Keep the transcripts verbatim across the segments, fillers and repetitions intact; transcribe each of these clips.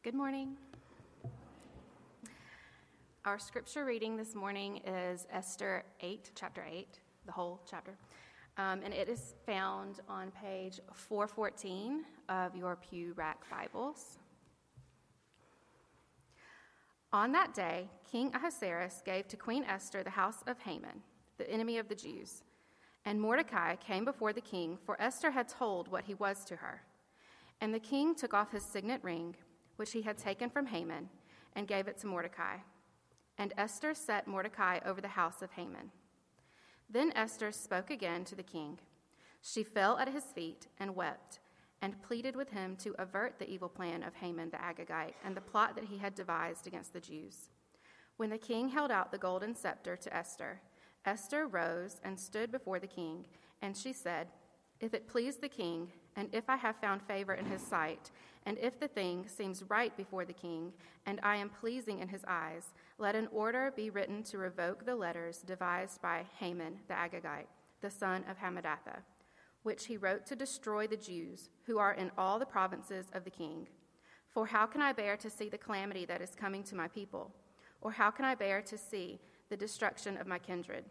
Good morning. Our scripture reading this morning is Esther eight, chapter eight, the whole chapter. Um, and it is found on page four fourteen of your Pew Rack Bibles. On that day, King Ahasuerus gave to Queen Esther the house of Haman, the enemy of the Jews. And Mordecai came before the king, for Esther had told what he was to her. And the king took off his signet ring, which he had taken from Haman, and gave it to Mordecai. And Esther set Mordecai over the house of Haman. Then Esther spoke again to the king. She fell at his feet and wept, and pleaded with him to avert the evil plan of Haman the Agagite and the plot that he had devised against the Jews. When the king held out the golden scepter to Esther, Esther rose and stood before the king, and she said, "If it please the king, and if I have found favor in his sight, and if the thing seems right before the king, and I am pleasing in his eyes, let an order be written to revoke the letters devised by Haman the Agagite, the son of Hammedatha, which he wrote to destroy the Jews who are in all the provinces of the king. For how can I bear to see the calamity that is coming to my people? Or how can I bear to see the destruction of my kindred?"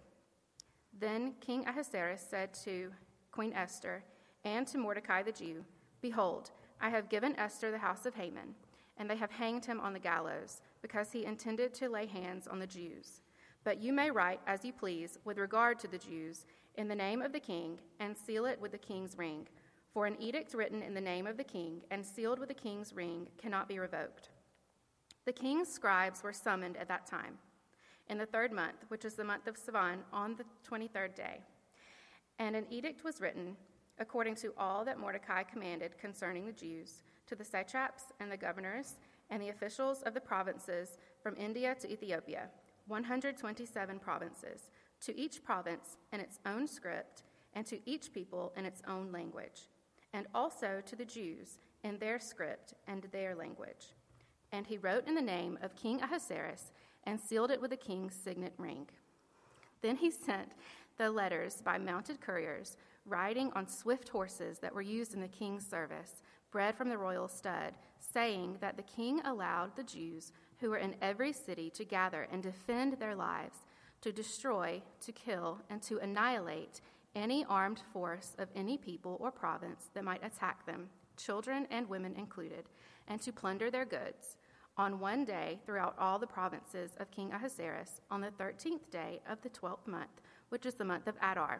Then King Ahasuerus said to Queen Esther and to Mordecai the Jew, "Behold, I have given Esther the house of Haman, and they have hanged him on the gallows, because he intended to lay hands on the Jews. But you may write as you please with regard to the Jews in the name of the king, and seal it with the king's ring. For an edict written in the name of the king and sealed with the king's ring cannot be revoked." The king's scribes were summoned at that time, in the third month, which is the month of Sivan, on the twenty-third day. And an edict was written, according to all that Mordecai commanded concerning the Jews, to the satraps and the governors and the officials of the provinces from India to Ethiopia, one hundred twenty-seven provinces, to each province in its own script, and to each people in its own language, and also to the Jews in their script and their language. And he wrote in the name of King Ahasuerus and sealed it with the king's signet ring. Then he sent the letters by mounted couriers, riding on swift horses that were used in the king's service, bred from the royal stud, saying that the king allowed the Jews who were in every city to gather and defend their lives, to destroy, to kill, and to annihilate any armed force of any people or province that might attack them, children and women included, and to plunder their goods, on one day throughout all the provinces of King Ahasuerus, on the thirteenth day of the twelfth month, which is the month of Adar.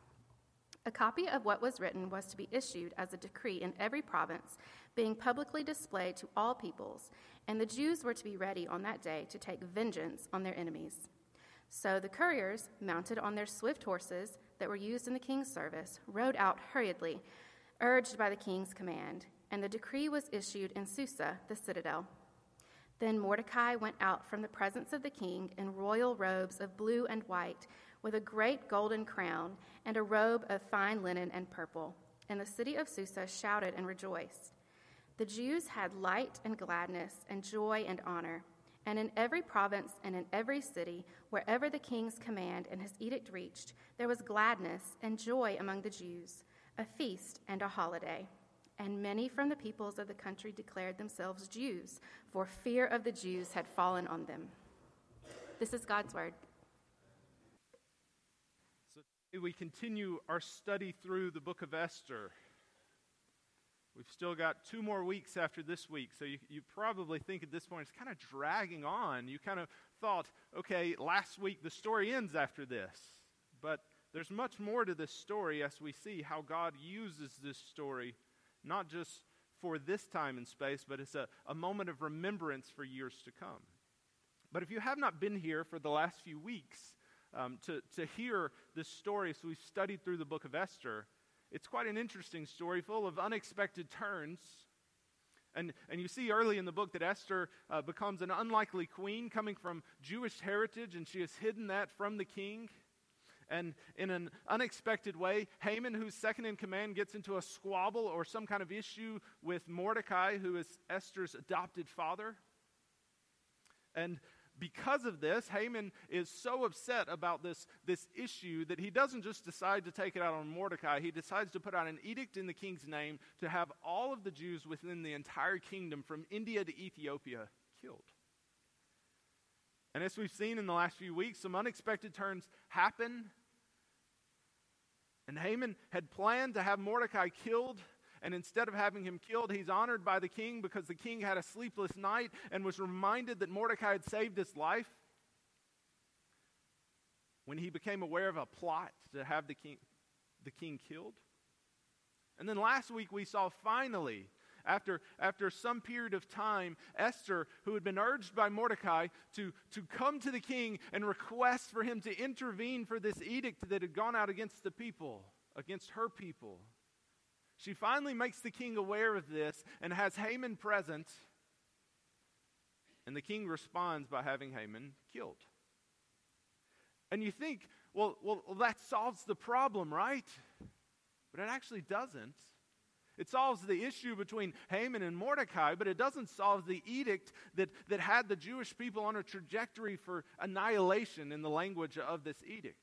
A copy of what was written was to be issued as a decree in every province, being publicly displayed to all peoples, and the Jews were to be ready on that day to take vengeance on their enemies. So the couriers, mounted on their swift horses that were used in the king's service, rode out hurriedly, urged by the king's command, and the decree was issued in Susa, the citadel. Then Mordecai went out from the presence of the king in royal robes of blue and white, with a great golden crown and a robe of fine linen and purple. And the city of Susa shouted and rejoiced. The Jews had light and gladness and joy and honor. And in every province and in every city, wherever the king's command and his edict reached, there was gladness and joy among the Jews, a feast and a holiday. And many from the peoples of the country declared themselves Jews, for fear of the Jews had fallen on them. This is God's word. So today we continue our study through the book of Esther. We've still got two more weeks after this week, so you, you probably think at this point it's kind of dragging on. You kind of thought, okay, last week the story ends after this. But there's much more to this story as we see how God uses this story, not just for this time and space, but it's a, a moment of remembrance for years to come. But if you have not been here for the last few weeks um, to, to hear this story, so we've studied through the book of Esther, it's quite an interesting story full of unexpected turns. And, and you see early in the book that Esther uh, becomes an unlikely queen coming from Jewish heritage, and she has hidden that from the king. And in an unexpected way, Haman, who's second in command, gets into a squabble or some kind of issue with Mordecai, who is Esther's adopted father. And because of this, Haman is so upset about this, this issue that he doesn't just decide to take it out on Mordecai. He decides to put out an edict in the king's name to have all of the Jews within the entire kingdom, from India to Ethiopia, killed. And as we've seen in the last few weeks, some unexpected turns happen. And Haman had planned to have Mordecai killed. And instead of having him killed, he's honored by the king because the king had a sleepless night and was reminded that Mordecai had saved his life. When he became aware of a plot to have the king, the king killed. And then last week we saw finally, after, after some period of time, Esther, who had been urged by Mordecai to, to come to the king and request for him to intervene for this edict that had gone out against the people, against her people. She finally makes the king aware of this and has Haman present. And the king responds by having Haman killed. And you think, well, well, that solves the problem, right? But it actually doesn't. It solves the issue between Haman and Mordecai, but it doesn't solve the edict that, that had the Jewish people on a trajectory for annihilation in the language of this edict.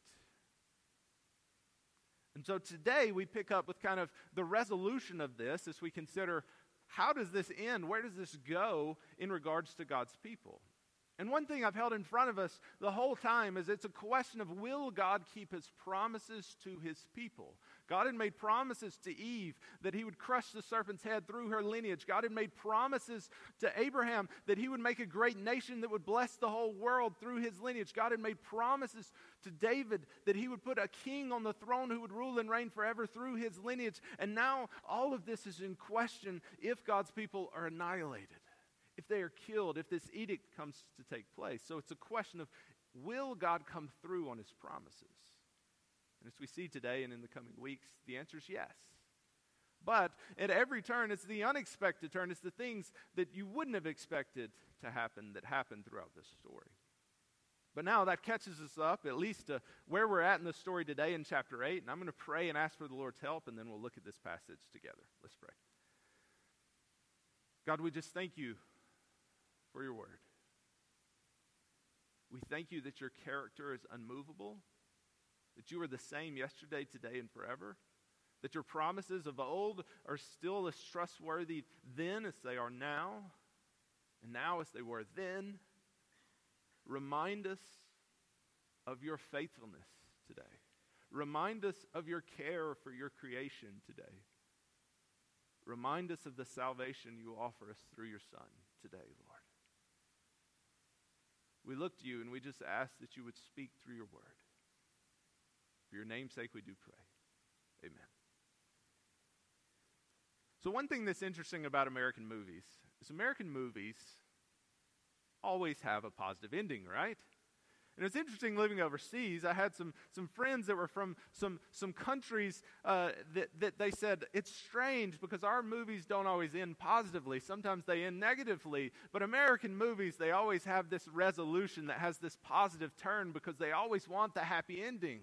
And so today we pick up with kind of the resolution of this as we consider, how does this end? Where does this go in regards to God's people? And one thing I've held in front of us the whole time is it's a question of, will God keep his promises to his people? God had made promises to Eve that he would crush the serpent's head through her lineage. God had made promises to Abraham that he would make a great nation that would bless the whole world through his lineage. God had made promises to David that he would put a king on the throne who would rule and reign forever through his lineage. And now all of this is in question if God's people are annihilated, if they are killed, if this edict comes to take place. So it's a question of, will God come through on his promises? And as we see today and in the coming weeks, the answer is yes. But at every turn, it's the unexpected turn. It's the things that you wouldn't have expected to happen that happen throughout this story. But now that catches us up, at least to where we're at in the story today in chapter eight. And I'm going to pray and ask for the Lord's help, and then we'll look at this passage together. Let's pray. God, we just thank you for your word. We thank you that your character is unmovable, that you are the same yesterday, today, and forever, that your promises of old are still as trustworthy then as they are now, and now as they were then. Remind us of your faithfulness today. Remind us of your care for your creation today. Remind us of the salvation you offer us through your Son today, Lord. We look to you and we just ask that you would speak through your word. For your name's sake we do pray. Amen. So one thing that's interesting about American movies is American movies always have a positive ending, right? And it's interesting living overseas. I had some, some friends that were from some, some countries uh, that, that they said, it's strange because our movies don't always end positively. Sometimes they end negatively. But American movies, they always have this resolution that has this positive turn because they always want the happy ending.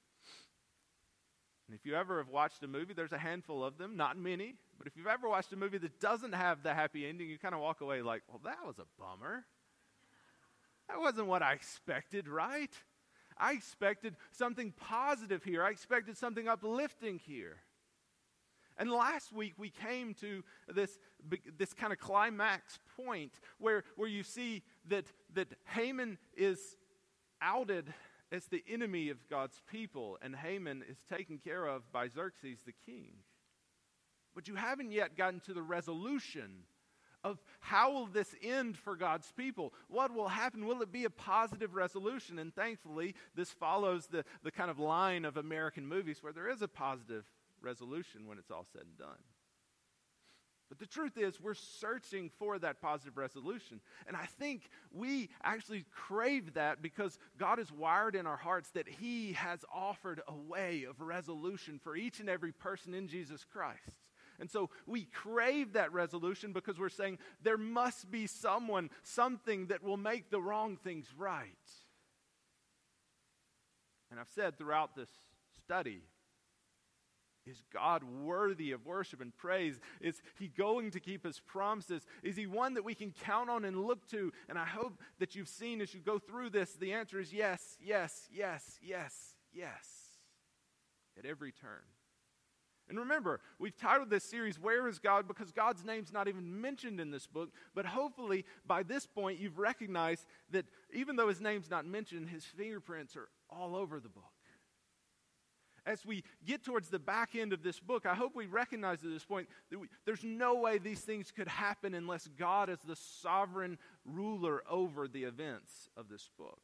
And if you ever have watched a movie, there's a handful of them, not many. But if you've ever watched a movie that doesn't have the happy ending, you kind of walk away like, well, that was a bummer. That wasn't what I expected, right? I expected something positive here. I expected something uplifting here. And last week we came to this, this kind of climax point where, where you see that, that Haman is outed as the enemy of God's people, and Haman is taken care of by Xerxes the king. But you haven't yet gotten to the resolution of how will this end for God's people? What will happen? Will it be a positive resolution? And thankfully, this follows the, the kind of line of American movies where there is a positive resolution when it's all said and done. But the truth is, we're searching for that positive resolution. And I think we actually crave that because God is wired in our hearts that he has offered a way of resolution for each and every person in Jesus Christ. And so we crave that resolution because we're saying there must be someone, something that will make the wrong things right. And I've said throughout this study Is God worthy of worship and praise? Is he going to keep his promises? Is he one that we can count on and look to? And I hope that you've seen as you go through this, the answer is yes, yes, yes, yes, yes, at every turn. And remember, we've titled this series, Where is God? Because God's name's not even mentioned in this book, but hopefully by this point you've recognized that even though his name's not mentioned, his fingerprints are all over the book. As we get towards the back end of this book, I hope we recognize at this point that we, there's no way these things could happen unless God is the sovereign ruler over the events of this book.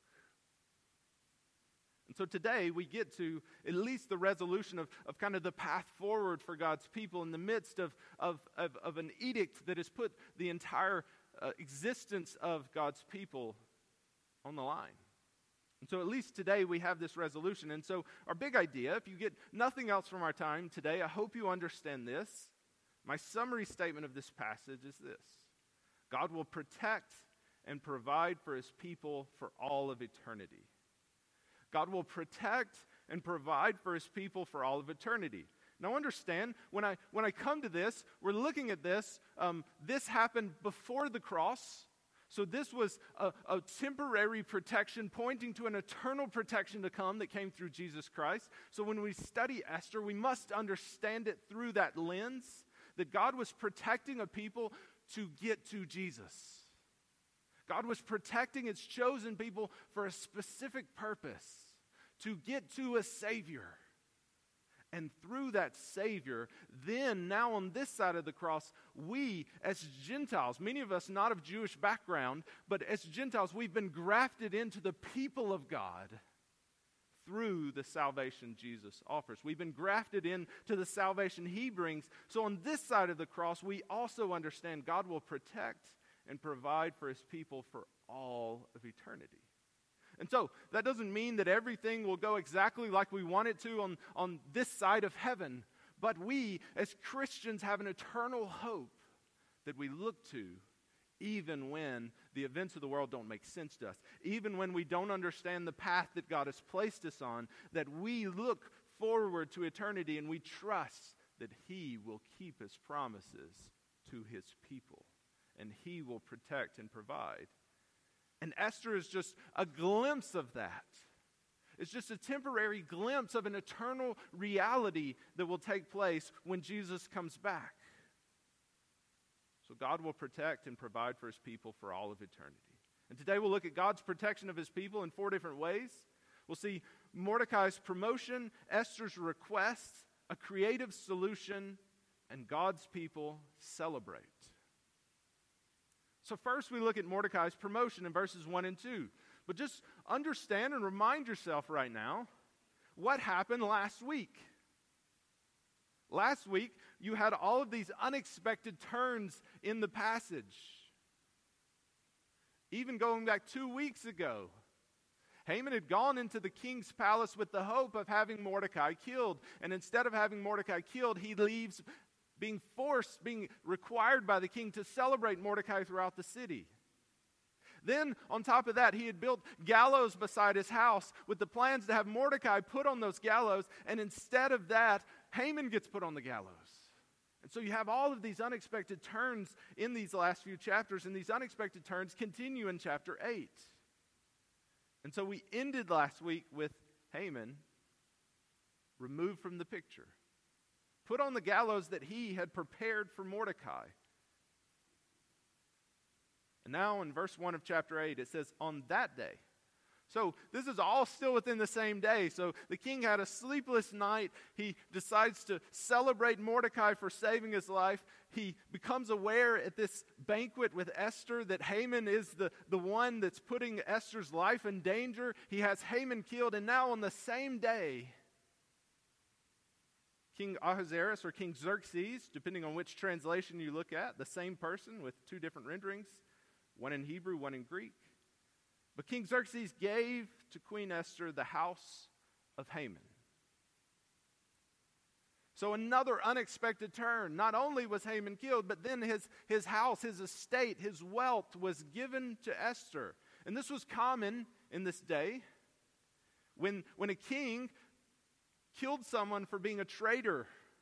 And so today we get to at least the resolution of, of kind of the path forward for God's people in the midst of, of, of, of an edict that has put the entire uh, existence of God's people on the line. And so at least today we have this resolution. And so our big idea, if you get nothing else from our time today, I hope you understand this. My summary statement of this passage is this: God will protect and provide for his people for all of eternity. God will protect and provide for his people for all of eternity. Now understand, when I when I come to this, we're looking at this, um, this happened before the cross. So this was a, a temporary protection pointing to an eternal protection to come that came through Jesus Christ. So when we study Esther, we must understand it through that lens, that God was protecting a people to get to Jesus. God was protecting his chosen people for a specific purpose, to get to a Savior. And through that Savior, then now on this side of the cross, we as Gentiles, many of us not of Jewish background, but as Gentiles, we've been grafted into the people of God through the salvation Jesus offers. We've been grafted into the salvation he brings. So on this side of the cross, we also understand God will protect and provide for his people for all of eternity. And so that doesn't mean that everything will go exactly like we want it to on, on this side of heaven. But we, as Christians, have an eternal hope that we look to even when the events of the world don't make sense to us. Even when we don't understand the path that God has placed us on, that we look forward to eternity and we trust that he will keep his promises to his people. And he will protect and provide. And Esther is just a glimpse of that. It's just a temporary glimpse of an eternal reality that will take place when Jesus comes back. So God will protect and provide for his people for all of eternity. And today we'll look at God's protection of his people in four different ways. We'll see Mordecai's promotion, Esther's request, a creative solution, and God's people celebrate. So first we look at Mordecai's promotion in verses one and two. But just understand and remind yourself right now what happened last week. Last week, you had all of these unexpected turns in the passage. Even going back two weeks ago, Haman had gone into the king's palace with the hope of having Mordecai killed. And instead of having Mordecai killed, he leaves being forced, being required by the king to celebrate Mordecai throughout the city. Then, on top of that, he had built gallows beside his house with the plans to have Mordecai put on those gallows, and instead of that, Haman gets put on the gallows. And so you have all of these unexpected turns in these last few chapters, and these unexpected turns continue in chapter eight. And so we ended last week with Haman removed from the picture, put on the gallows that he had prepared for Mordecai. And now in verse one of chapter eight, it says, on that day. So this is all still within the same day. So the king had a sleepless night. He decides to celebrate Mordecai for saving his life. He becomes aware at this banquet with Esther that Haman is the, the one that's putting Esther's life in danger. He has Haman killed. And now on the same day, King Ahasuerus or King Xerxes, depending on which translation you look at, the same person with two different renderings, one in Hebrew, one in Greek. But King Xerxes gave to Queen Esther the house of Haman. So another unexpected turn. Not only was Haman killed, but then his, his house, his estate, his wealth was given to Esther. And this was common in this day. When, when a king killed someone for being a traitor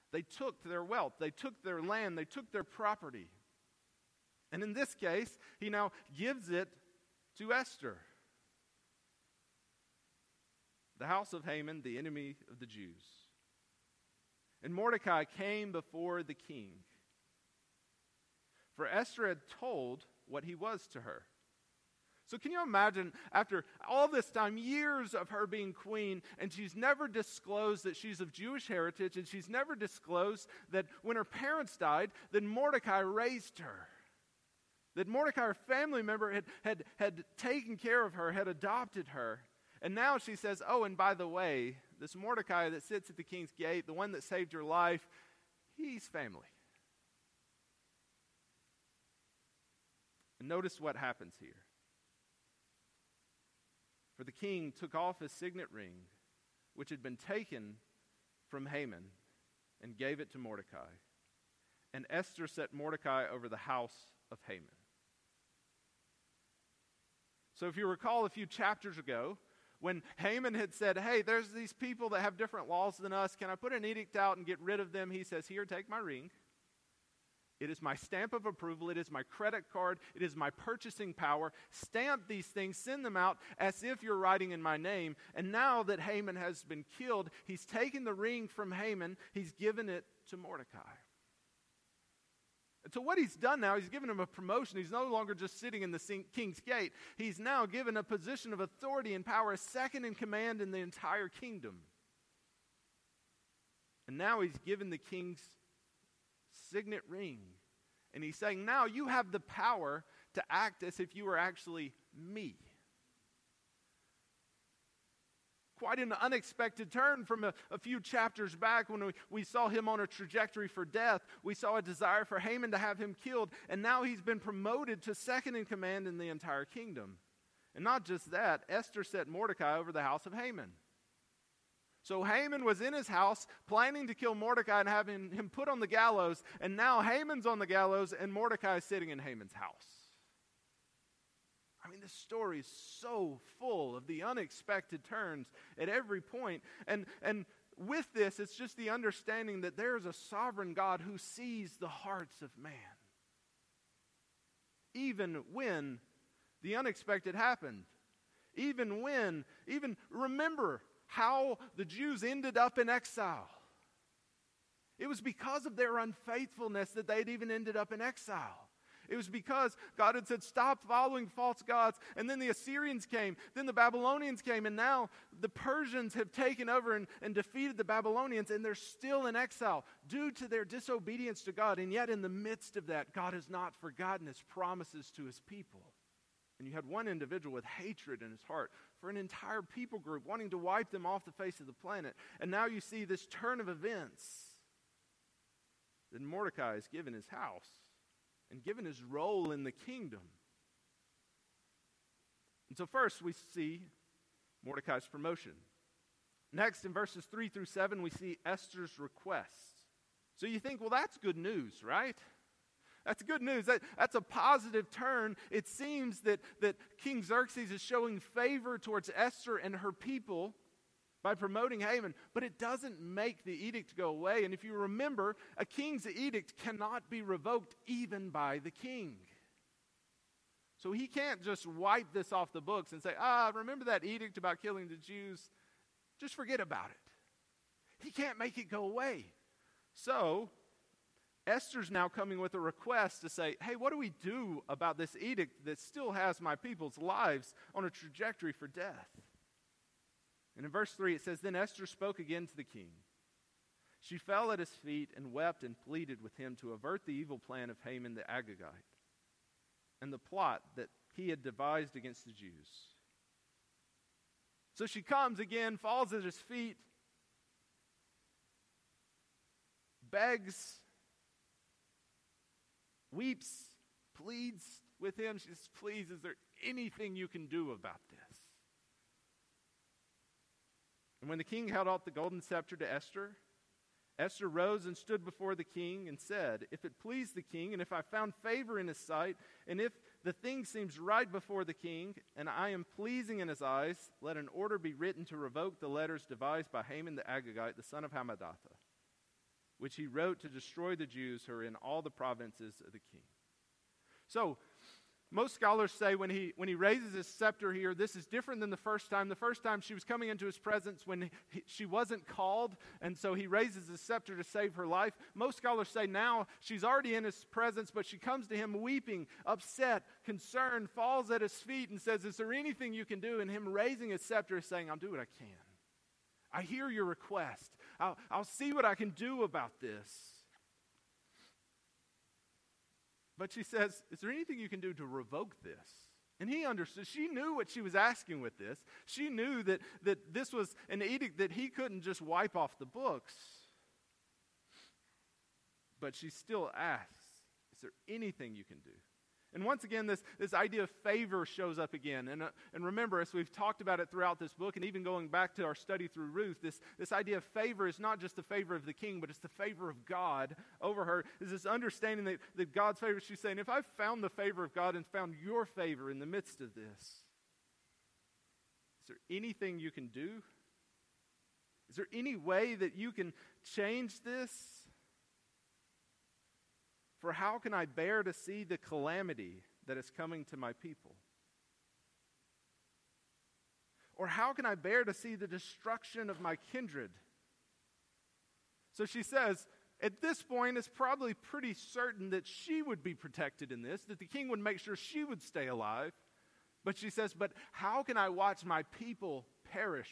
They took their wealth, they took their land, they took their property. And in this case, he now gives it to Esther. The house of Haman, the enemy of the Jews. And Mordecai came before the king. For Esther had told what he was to her. So can you imagine, after all this time, years of her being queen, and she's never disclosed that she's of Jewish heritage, and she's never disclosed that when her parents died, that Mordecai raised her. That Mordecai, her family member, had, had, had taken care of her, had adopted her. And now she says, oh, and by the way, this Mordecai that sits at the king's gate, the one that saved your life, he's family. And notice what happens here. For the king took off his signet ring, which had been taken from Haman, and gave it to Mordecai. And Esther set Mordecai over the house of Haman. So if you recall a few chapters ago, when Haman had said, hey, there's these people that have different laws than us. Can I put an edict out and get rid of them? He says, here, take my ring. It is my stamp of approval. It is my credit card. It is my purchasing power. Stamp these things. Send them out as if you're writing in my name. And now that Haman has been killed, he's taken the ring from Haman. He's given it to Mordecai. And so what he's done now, he's given him a promotion. He's no longer just sitting in the king's gate. He's now given a position of authority and power, a second in command in the entire kingdom. And now he's given the king's signet ring. And he's saying, now you have the power to act as if you were actually me. Quite an unexpected turn from a, a few chapters back when we, we saw him on a trajectory for death. We saw a desire for Haman to have him killed. And now he's been promoted to second in command in the entire kingdom. And not just that, Esther set Mordecai over the house of Haman. So Haman was in his house planning to kill Mordecai and having him put on the gallows. And now Haman's on the gallows and Mordecai is sitting in Haman's house. I mean, this story is so full of the unexpected turns at every point. And, and with this, it's just the understanding that there is a sovereign God who sees the hearts of man. Even when the unexpected happened. Even when, even remember how the Jews ended up in exile. It was because of their unfaithfulness that they'd even ended up in exile. It was because God had said, stop following false gods. And then the Assyrians came. Then the Babylonians came. And now the Persians have taken over and, and defeated the Babylonians. And they're still in exile due to their disobedience to God. And yet in the midst of that, God has not forgotten his promises to his people. And you had one individual with hatred in his heart for an entire people group, wanting to wipe them off the face of the planet. And now you see this turn of events. That Mordecai is given his house and given his role in the kingdom. And so first we see Mordecai's promotion. Next, in verses three through seven, we see Esther's request. So you think, well, that's good news, right? That's good news. That, that's a positive turn. It seems that, that King Xerxes is showing favor towards Esther and her people by promoting Haman, but it doesn't make the edict go away. And if you remember, a king's edict cannot be revoked even by the king. So he can't just wipe this off the books and say, ah, remember that edict about killing the Jews? Just forget about it. He can't make it go away. So Esther's now coming with a request to say, hey, what do we do about this edict that still has my people's lives on a trajectory for death? And in verse three it says, then Esther spoke again to the king. She fell at his feet and wept and pleaded with him to avert the evil plan of Haman the Agagite and the plot that he had devised against the Jews. So she comes again, falls at his feet, begs, weeps, pleads with him. She says, please, is there anything you can do about this? And when the king held out the golden scepter to Esther, Esther rose and stood before the king and said, if it please the king, and if I found favor in his sight, and if the thing seems right before the king, and I am pleasing in his eyes, let an order be written to revoke the letters devised by Haman the Agagite, the son of Hammedatha. which he wrote to destroy the Jews who are in all the provinces of the king. So, most scholars say when he when he raises his scepter here, this is different than the first time. The first time she was coming into his presence when he, she wasn't called, and so he raises his scepter to save her life. Most scholars say now she's already in his presence, but she comes to him weeping, upset, concerned, falls at his feet and says, is there anything you can do? And him raising his scepter is saying, I'll do what I can. I hear your request. I'll, I'll see what I can do about this. But she says, is there anything you can do to revoke this? And he understood. She knew what she was asking with this. She knew that, that this was an edict that he couldn't just wipe off the books. But she still asks, is there anything you can do? And once again, this, this idea of favor shows up again. And, uh, and remember, as we've talked about it throughout this book, and even going back to our study through Ruth, this, this idea of favor is not just the favor of the king, but it's the favor of God over her. Is this understanding that, that God's favor, she's saying, if I've found the favor of God and found your favor in the midst of this, is there anything you can do? Is there any way that you can change this? For how can I bear to see the calamity that is coming to my people? Or how can I bear to see the destruction of my kindred? So she says, at this point, it's probably pretty certain that she would be protected in this, that the king would make sure she would stay alive. But she says, but how can I watch my people perish?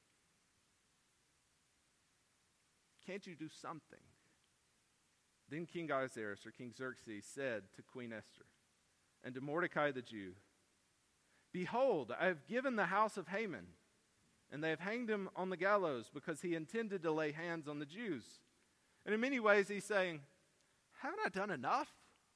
Can't you do something? Then King Ahasuerus, or King Xerxes, said to Queen Esther and to Mordecai the Jew, behold, I have given the house of Haman, and they have hanged him on the gallows because he intended to lay hands on the Jews. And in many ways he's saying, haven't I done enough?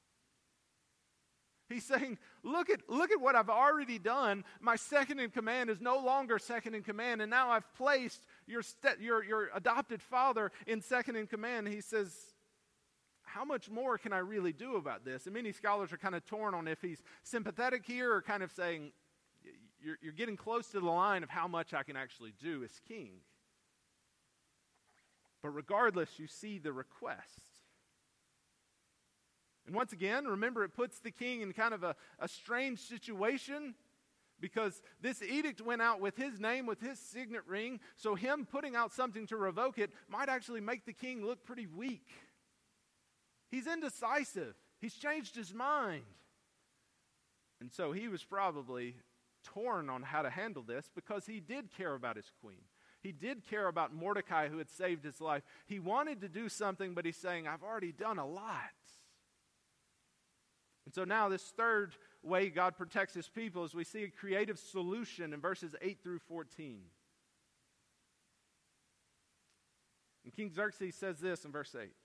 He's saying, look at, look at what I've already done. My second in command is no longer second in command, and now I've placed your, st- your, your adopted father in second in command. He says, how much more can I really do about this? And many scholars are kind of torn on if he's sympathetic here or kind of saying, you're, you're getting close to the line of how much I can actually do as king. But regardless, you see the request. And once again, remember, it puts the king in kind of a, a strange situation because this edict went out with his name, with his signet ring, so him putting out something to revoke it might actually make the king look pretty weak. He's indecisive. He's changed his mind. And so he was probably torn on how to handle this because he did care about his queen. He did care about Mordecai who had saved his life. He wanted to do something, but he's saying, I've already done a lot. And so now this third way God protects his people is we see a creative solution in verses eight through fourteen. And King Xerxes says this in verse eight.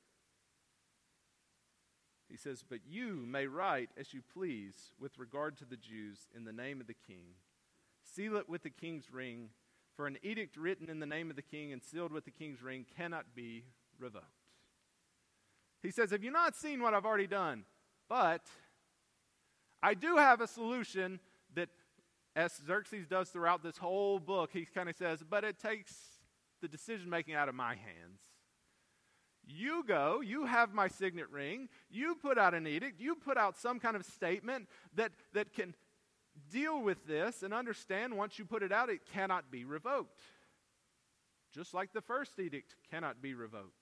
He says, but you may write as you please with regard to the Jews in the name of the king. Seal it with the king's ring, for an edict written in the name of the king and sealed with the king's ring cannot be revoked. He says, have you not seen what I've already done? But I do have a solution that, as Xerxes does throughout this whole book, he kind of says, but it takes the decision-making out of my hands. You go, you have my signet ring, you put out an edict, you put out some kind of statement that, that can deal with this and understand once you put it out, it cannot be revoked. Just like the first edict cannot be revoked.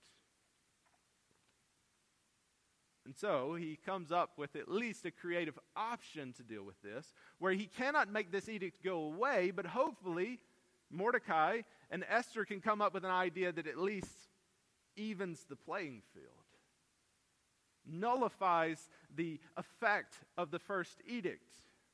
And so he comes up with at least a creative option to deal with this, where he cannot make this edict go away, but hopefully Mordecai and Esther can come up with an idea that at least evens the playing field, nullifies the effect of the first edict.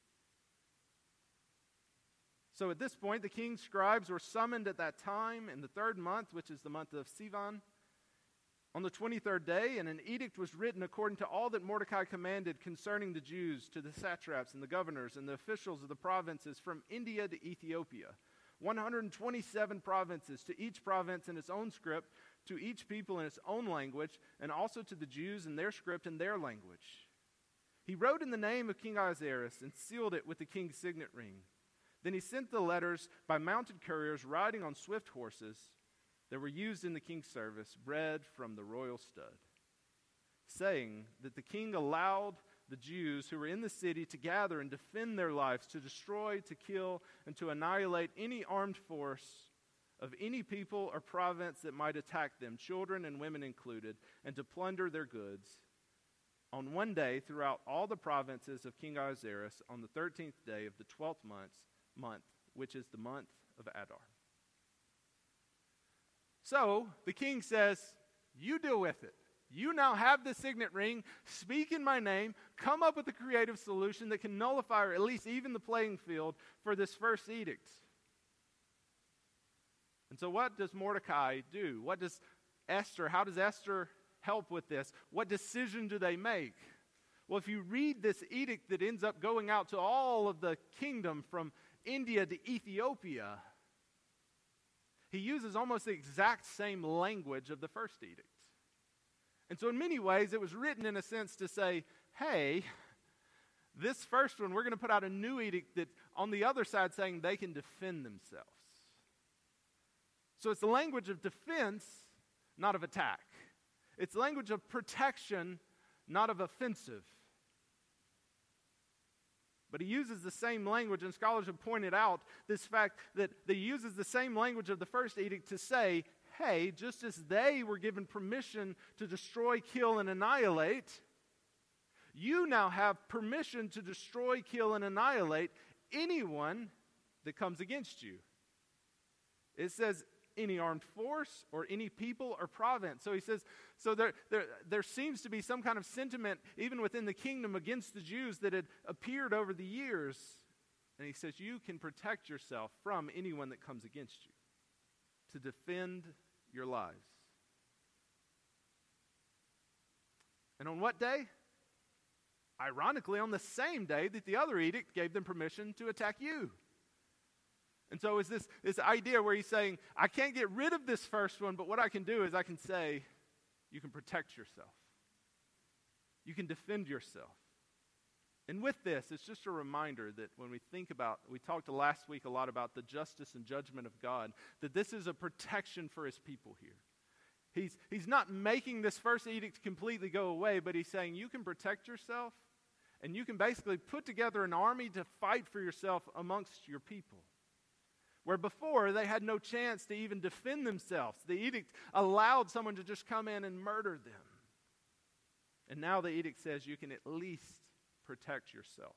So at this point, the king's scribes were summoned at that time in the third month, which is the month of Sivan, on the twenty-third day, and an edict was written according to all that Mordecai commanded concerning the Jews to the satraps and the governors and the officials of the provinces from India to Ethiopia. one hundred twenty-seven provinces, to each province in its own script, to each people in its own language, and also to the Jews in their script and their language. He wrote in the name of King Ahasuerus and sealed it with the king's signet ring. Then he sent the letters by mounted couriers riding on swift horses. that were used in the king's service, bred from the royal stud, saying that the king allowed the Jews who were in the city to gather and defend their lives, to destroy, to kill, and to annihilate any armed force of any people or province that might attack them, children and women included, and to plunder their goods, on one day throughout all the provinces of King Ahasuerus, on the thirteenth day of the twelfth month, month, which is the month of Adar. So the king says, you deal with it. You now have the signet ring. Speak in my name. Come up with a creative solution that can nullify or at least even the playing field for this first edict. And so what does Mordecai do? What does Esther, how does Esther help with this? What decision do they make? Well, if you read this edict that ends up going out to all of the kingdom from India to Ethiopia, he uses almost the exact same language of the first edict. And so in many ways, it was written in a sense to say, hey, this first one, we're going to put out a new edict that on the other side saying they can defend themselves. So it's the language of defense, not of attack. It's language of protection, not of offensive. But he uses the same language, and scholars have pointed out this fact that he uses the same language of the first edict to say, hey, just as they were given permission to destroy, kill, and annihilate, you now have permission to destroy, kill, and annihilate anyone that comes against you. It says any armed force or any people or province. So he says, so there, there, there seems to be some kind of sentiment even within the kingdom against the Jews that had appeared over the years. And he says, you can protect yourself from anyone that comes against you to defend your lives. And on what day? Ironically, on the same day that the other edict gave them permission to attack you. And so it's this, this idea where he's saying, I can't get rid of this first one, but what I can do is I can say, you can protect yourself. You can defend yourself. And with this, it's just a reminder that when we think about, we talked last week a lot about the justice and judgment of God, that this is a protection for his people here. He's, he's not making this first edict completely go away, but he's saying you can protect yourself, and you can basically put together an army to fight for yourself amongst your people. Where before they had no chance to even defend themselves. The edict allowed someone to just come in and murder them. And now the edict says you can at least protect yourself.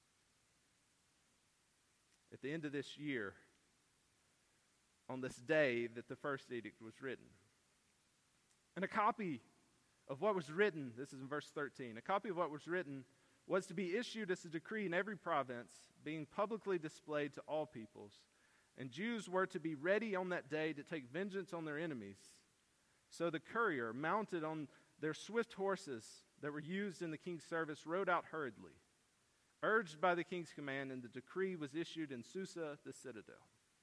At the end of this year, on this day that the first edict was written, and a copy of what was written, this is in verse thirteen, a copy of what was written was to be issued as a decree in every province, being publicly displayed to all peoples. And Jews were to be ready on that day to take vengeance on their enemies. So the courier, mounted on their swift horses that were used in the king's service, rode out hurriedly, urged by the king's command, and the decree was issued in Susa, the citadel.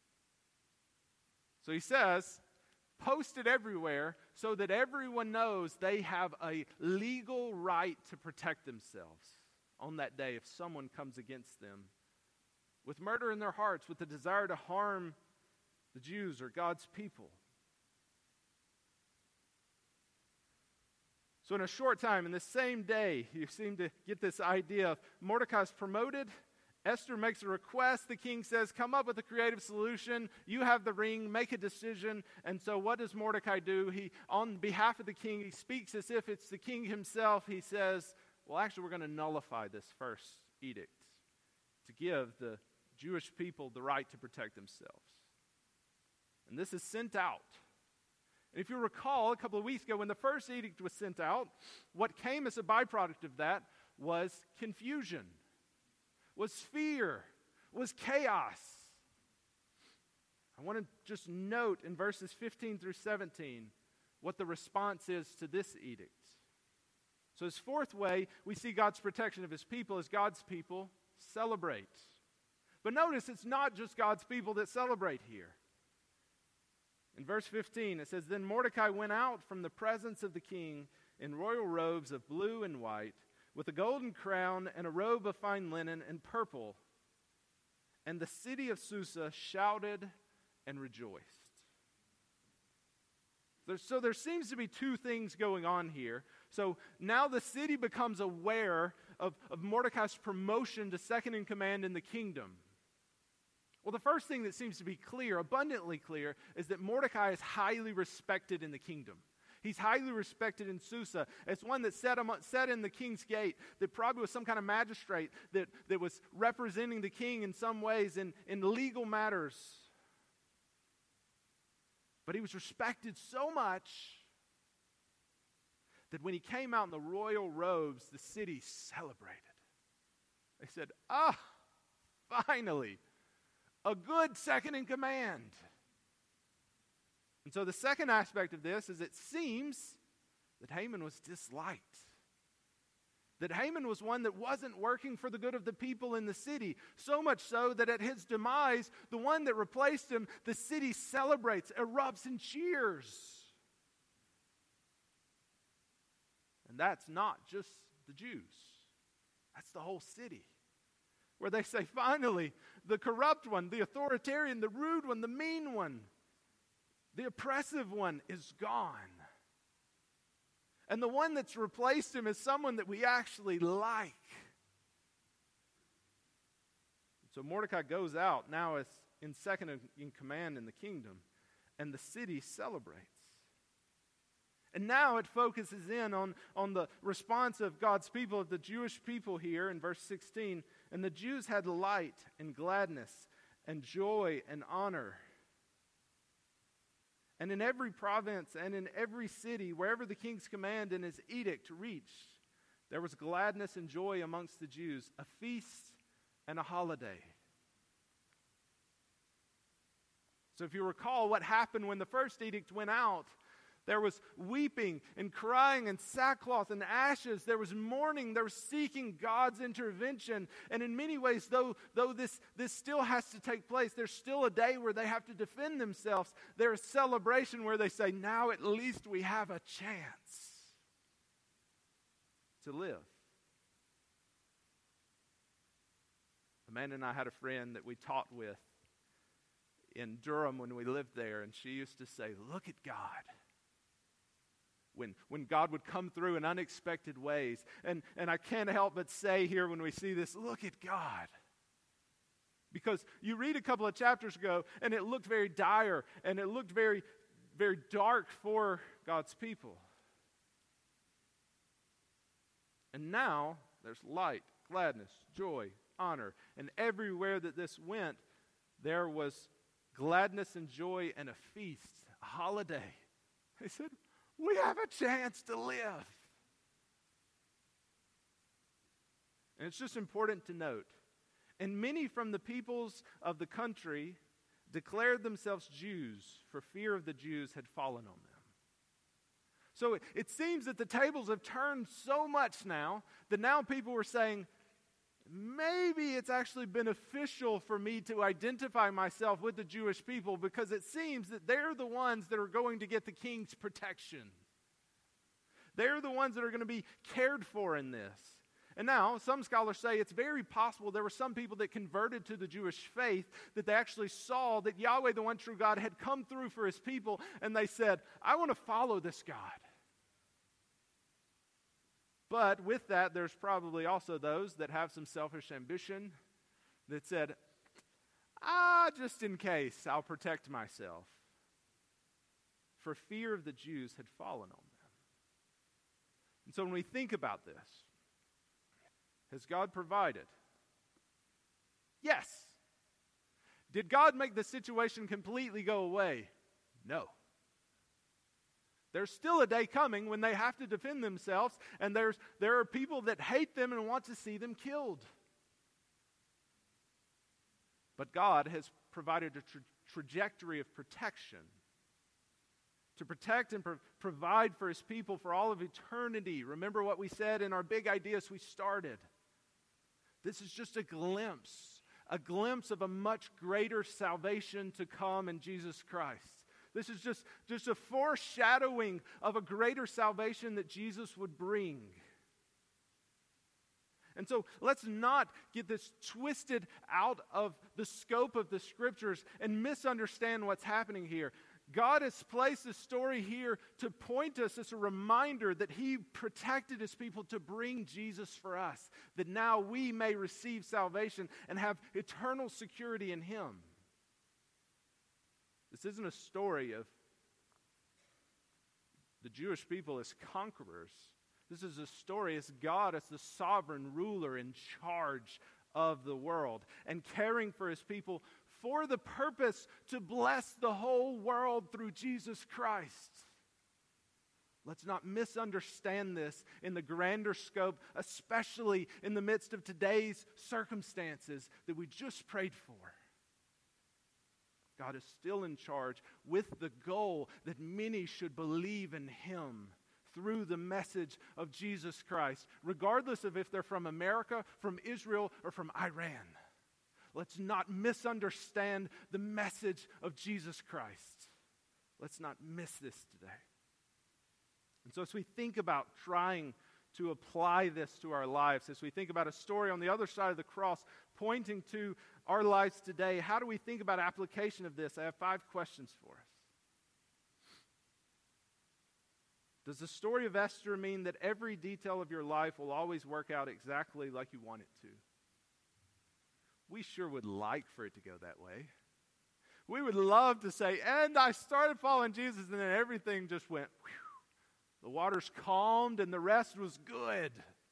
So he says, post it everywhere so that everyone knows they have a legal right to protect themselves on that day if someone comes against them with murder in their hearts, with the desire to harm the Jews or God's people. So in a short time, in the same day, you seem to get this idea of Mordecai's promoted. Esther makes a request. The king says, come up with a creative solution. You have the ring. Make a decision. And so what does Mordecai do? He, on behalf of the king, he speaks as if it's the king himself. He says, well, actually, we're going to nullify this first edict to give the Jewish people the right to protect themselves. And this is sent out. And if you recall, a couple of weeks ago when the first edict was sent out, what came as a byproduct of that was confusion, was fear, was chaos. I want to just note in verses fifteen through seventeen what the response is to this edict. So his fourth way we see God's protection of his people is God's people celebrate. But notice it's not just God's people that celebrate here. In verse fifteen, it says, then Mordecai went out from the presence of the king in royal robes of blue and white, with a golden crown and a robe of fine linen and purple. And the city of Susa shouted and rejoiced. There's, so there seems to be two things going on here. So now the city becomes aware of, of Mordecai's promotion to second in command in the kingdom. Well, the first thing that seems to be clear, abundantly clear, is that Mordecai is highly respected in the kingdom. He's highly respected in Susa. It's one that sat, among, sat in the king's gate, that probably was some kind of magistrate that, that was representing the king in some ways in, in legal matters. But he was respected so much that when he came out in the royal robes, the city celebrated. They said, ah, finally, a good second in command. And so the second aspect of this is it seems that Haman was disliked. That Haman was one that wasn't working for the good of the people in the city. So much so that at his demise, the one that replaced him, the city celebrates, erupts in cheers. And that's not just the Jews. That's the whole city. Where they say, finally, the corrupt one, the authoritarian, the rude one, the mean one, the oppressive one is gone. And the one that's replaced him is someone that we actually like. So Mordecai goes out now as in second in command in the kingdom, and the city celebrates. And now it focuses in on, on the response of God's people, of the Jewish people here in verse sixteen. And the Jews had light and gladness and joy and honor. And in every province and in every city, wherever the king's command and his edict reached, there was gladness and joy amongst the Jews, a feast and a holiday. So if you recall what happened when the first edict went out, there was weeping and crying and sackcloth and ashes. There was mourning. There was seeking God's intervention. And in many ways, though, though this, this still has to take place, there's still a day where they have to defend themselves. There's celebration where they say, now at least we have a chance to live. Amanda and I had a friend that we taught with in Durham when we lived there, and she used to say, look at God. When, when God would come through in unexpected ways. And, and I can't help but say here when we see this, look at God. Because you read a couple of chapters ago, and it looked very dire, and it looked very, very dark for God's people. And now there's light, gladness, joy, honor. And everywhere that this went, there was gladness and joy and a feast, a holiday. They said, we have a chance to live. And it's just important to note, and many from the peoples of the country declared themselves Jews, for fear of the Jews had fallen on them. So it, it seems that the tables have turned so much now, that now people were saying, maybe it's actually beneficial for me to identify myself with the Jewish people, because it seems that they're the ones that are going to get the king's protection. They're the ones that are going to be cared for in this. And now, some scholars say it's very possible there were some people that converted to the Jewish faith, that they actually saw that Yahweh, the one true God, had come through for his people, and they said, I want to follow this God. But with that, there's probably also those that have some selfish ambition that said, ah, just in case, I'll protect myself. For fear of the Jews had fallen on them. And so when we think about this, has God provided? Yes. Did God make the situation completely go away? No. There's still a day coming when they have to defend themselves, and there's there are people that hate them and want to see them killed. But God has provided a tra- trajectory of protection to protect and pro- provide for his people for all of eternity. Remember what we said in our big ideas we started. This is just a glimpse, a glimpse of a much greater salvation to come in Jesus Christ. This is just, just a foreshadowing of a greater salvation that Jesus would bring. And so let's not get this twisted out of the scope of the Scriptures and misunderstand what's happening here. God has placed this story here to point us as a reminder that He protected His people to bring Jesus for us, that now we may receive salvation and have eternal security in Him. This isn't a story of the Jewish people as conquerors. This is a story as God as the sovereign ruler in charge of the world and caring for His people for the purpose to bless the whole world through Jesus Christ. Let's not misunderstand this in the grander scope, especially in the midst of today's circumstances that we just prayed for. God is still in charge with the goal that many should believe in Him through the message of Jesus Christ, regardless of if they're from America, from Israel, or from Iran. Let's not misunderstand the message of Jesus Christ. Let's not miss this today. And so as we think about trying to apply this to our lives, as we think about a story on the other side of the cross pointing to our lives today, how do we think about application of this? I have five questions for us. Does the story of Esther mean that every detail of your life will always work out exactly like you want it to? We sure would like for it to go that way. We would love to say, and I started following Jesus, and then everything just went, whew. The waters calmed, and the rest was good.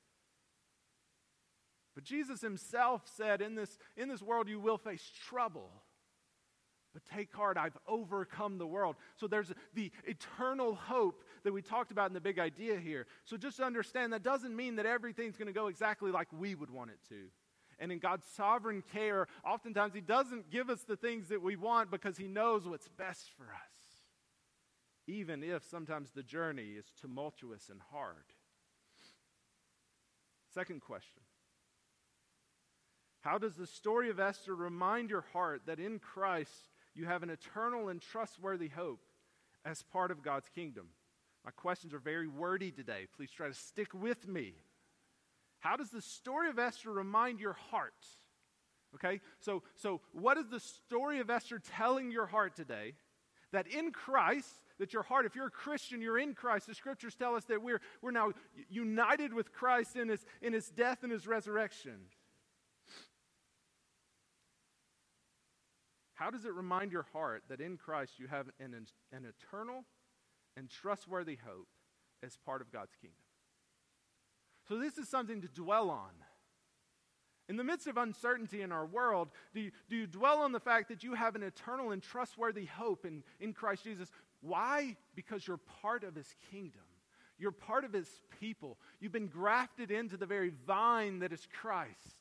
But Jesus Himself said, in this, in this world you will face trouble. But take heart, I've overcome the world. So there's the eternal hope that we talked about in the big idea here. So just understand that doesn't mean that everything's going to go exactly like we would want it to. And in God's sovereign care, oftentimes He doesn't give us the things that we want because He knows what's best for us, even if sometimes the journey is tumultuous and hard. Second question. How does the story of Esther remind your heart that in Christ you have an eternal and trustworthy hope as part of God's kingdom? My questions are very wordy today. Please try to stick with me. How does the story of Esther remind your heart? Okay, so, so what is the story of Esther telling your heart today? That in Christ, that your heart, if you're a Christian, you're in Christ. The scriptures tell us that we're, we're now united with Christ in his, in his death and His resurrection. How does it remind your heart that in Christ you have an, an eternal and trustworthy hope as part of God's kingdom? So this is something to dwell on. In the midst of uncertainty in our world, do you, do you dwell on the fact that you have an eternal and trustworthy hope in, in Christ Jesus? Why? Because you're part of His kingdom. You're part of His people. You've been grafted into the very vine that is Christ.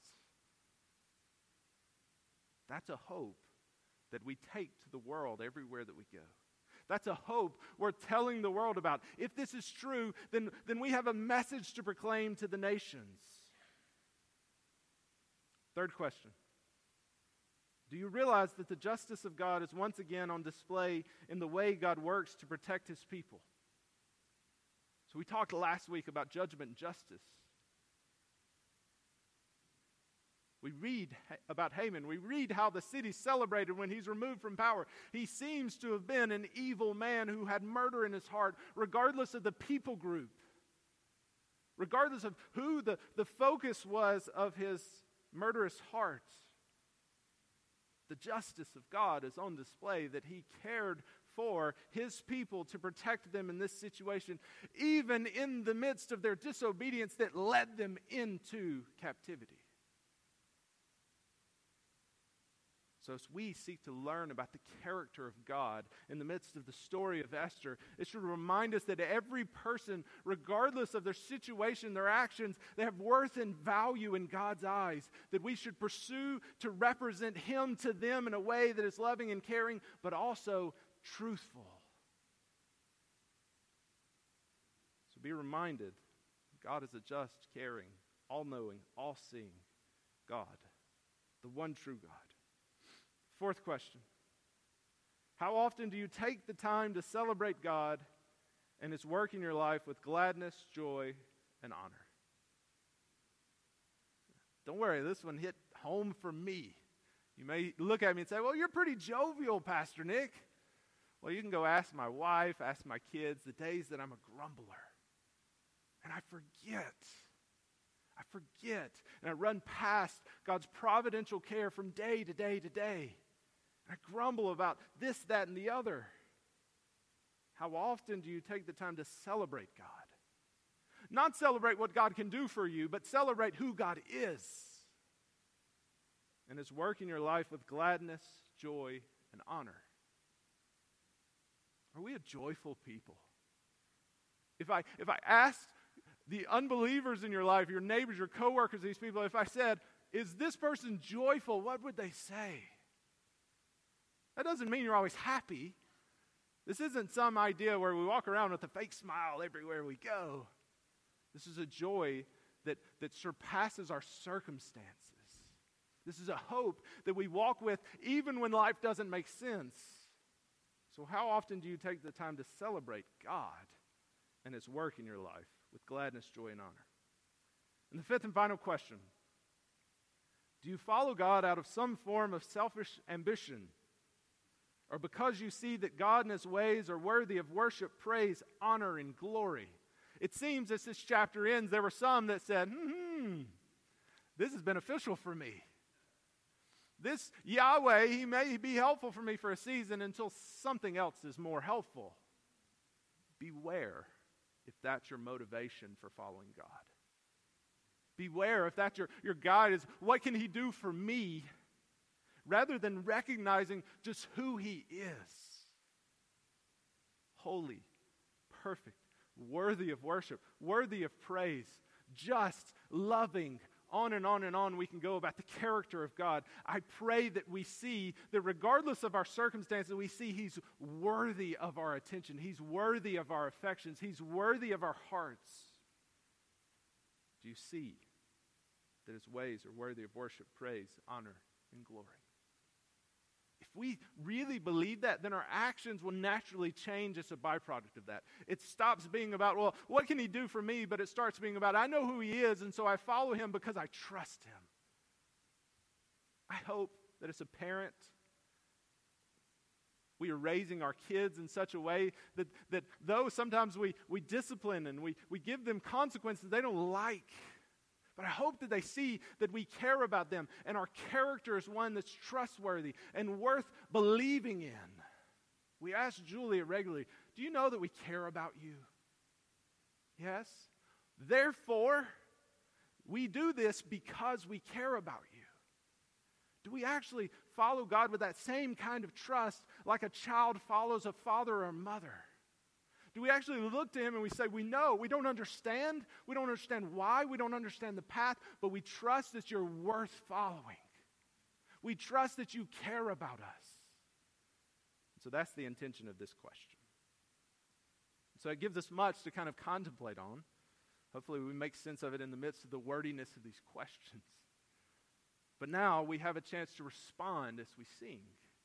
That's a hope that we take to the world everywhere that we go. That's a hope worth telling the world about. If this is true, then, then we have a message to proclaim to the nations. Third question. Do you realize that the justice of God is once again on display in the way God works to protect His people? So we talked last week about judgment and justice. We read about Haman. We read how the city celebrated when he's removed from power. He seems to have been an evil man who had murder in his heart, regardless of the people group, regardless of who the, the focus was of his murderous heart. The justice of God is on display, that He cared for His people to protect them in this situation, even in the midst of their disobedience that led them into captivity. So as we seek to learn about the character of God in the midst of the story of Esther, it should remind us that every person, regardless of their situation, their actions, they have worth and value in God's eyes, that we should pursue to represent Him to them in a way that is loving and caring, but also truthful. So be reminded, God is a just, caring, all-knowing, all-seeing God, the one true God. Fourth question. How often do you take the time to celebrate God and His work in your life with gladness, joy, and honor? Don't worry, this one hit home for me. You may look at me and say, well, you're pretty jovial, Pastor Nick. Well, you can go ask my wife, ask my kids, the days that I'm a grumbler. And I forget. I forget. And I run past God's providential care from day to day to day. And I grumble about this, that, and the other. How often do you take the time to celebrate God? Not celebrate what God can do for you, but celebrate who God is. And His work in your life with gladness, joy, and honor. Are we a joyful people? If I if I asked the unbelievers in your life, your neighbors, your coworkers, these people, if I said, is this person joyful, what would they say? That doesn't mean you're always happy. This isn't some idea where we walk around with a fake smile everywhere we go. This is a joy that, that surpasses our circumstances. This is a hope that we walk with even when life doesn't make sense. So how often do you take the time to celebrate God and His work in your life with gladness, joy, and honor? And the fifth and final question: do you follow God out of some form of selfish ambition, or because you see that God and His ways are worthy of worship, praise, honor, and glory? It seems as this chapter ends, there were some that said, hmm, this is beneficial for me. This Yahweh, He may be helpful for me for a season until something else is more helpful. Beware if that's your motivation for following God. Beware if that's your, your guide is, what can He do for me? Rather than recognizing just who He is. Holy, perfect, worthy of worship, worthy of praise, just, loving, on and on and on we can go about the character of God. I pray that we see that regardless of our circumstances, we see He's worthy of our attention. He's worthy of our affections. He's worthy of our hearts. Do you see that His ways are worthy of worship, praise, honor, and glory? If we really believe that, then our actions will naturally change as a byproduct of that. It stops being about, well, what can He do for me? But it starts being about, I know who He is, and so I follow Him because I trust Him. I hope that as a parent, we are raising our kids in such a way that, that though sometimes we, we discipline and we, we give them consequences they don't like, but I hope that they see that we care about them and our character is one that's trustworthy and worth believing in. We ask Julia regularly, do you know that we care about you? Yes. Therefore, we do this because we care about you. Do we actually follow God with that same kind of trust like a child follows a father or a mother? Do we actually look to Him and we say, we know, we don't understand, we don't understand why, we don't understand the path, but we trust that You're worth following. We trust that You care about us. So that's the intention of this question. So it gives us much to kind of contemplate on. Hopefully we make sense of it in the midst of the wordiness of these questions. But now we have a chance to respond as we sing.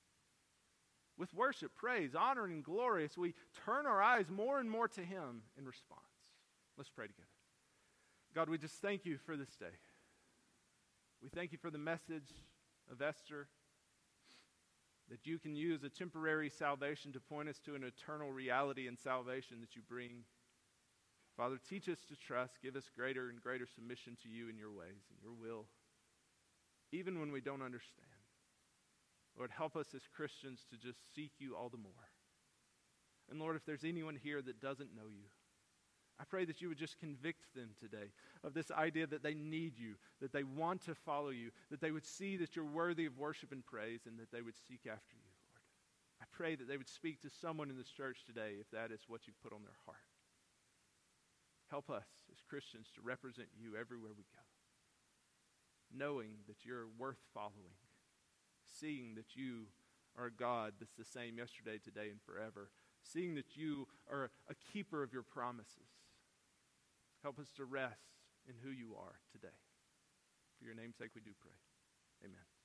With worship, praise, honor, and glory as we turn our eyes more and more to Him in response. Let's pray together. God, we just thank You for this day. We thank You for the message of Esther, that You can use a temporary salvation to point us to an eternal reality and salvation that You bring. Father, teach us to trust. Give us greater and greater submission to You in Your ways and Your will, even when we don't understand. Lord, help us as Christians to just seek You all the more. And Lord, if there's anyone here that doesn't know You, I pray that You would just convict them today of this idea that they need You, that they want to follow You, that they would see that You're worthy of worship and praise, and that they would seek after You, Lord. I pray that they would speak to someone in this church today if that is what You've put on their heart. Help us as Christians to represent You everywhere we go, knowing that You're worth following, seeing that You are a God that's the same yesterday, today, and forever, seeing that You are a keeper of Your promises. Help us to rest in who You are today. For Your name's sake we do pray. Amen.